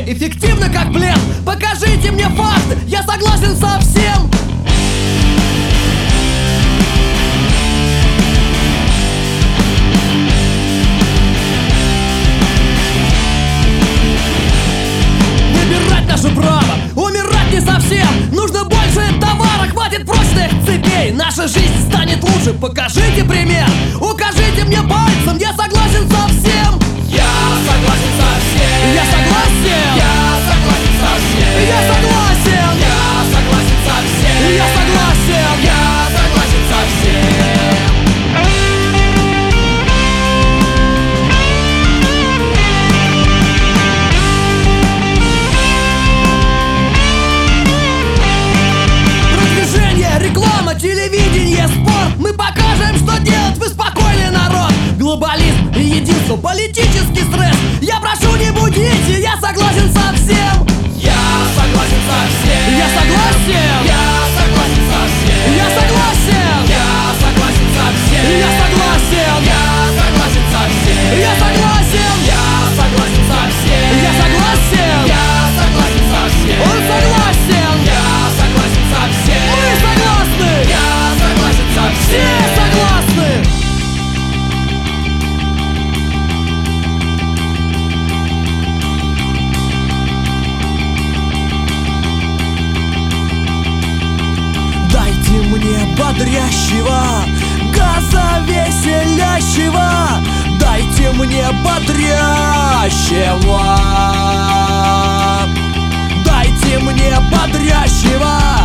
эффективно как плен. Покажите мне факты, я согласен со всем. Выбирать наше право, умирать не совсем. Нужно больше товара, хватит прочных цепей. Наша жизнь станет лучше, покажите пример. Укажите мне пальцем, я согласен со всем. Я согласен со всем. Я согласен. Я согласен со всем. Я согласен. Я согласен со всем. Я согласен. Я согласен со всем. Продвижение, реклама, телевидение, спорт. Мы покажем, что делать, вы спокойный народ. Глобализм и единство, политический стресс. Я прошу, не будите, я согласен со всем. Я согласен со всем. Я согласен. Я согласен со всем. Я согласен. Я согласен со всем. Я согласен. Я согласен со всем. Я согласен. Я согласен со всем. Я согласен. Я согласен со всем. Он согласен. Я согласен со всем. Мы согласны. Я согласен со Все всем. согласны. Дайте мне бодрящего, газа веселящего. Дайте мне бодрящего. Дайте мне бодрящего,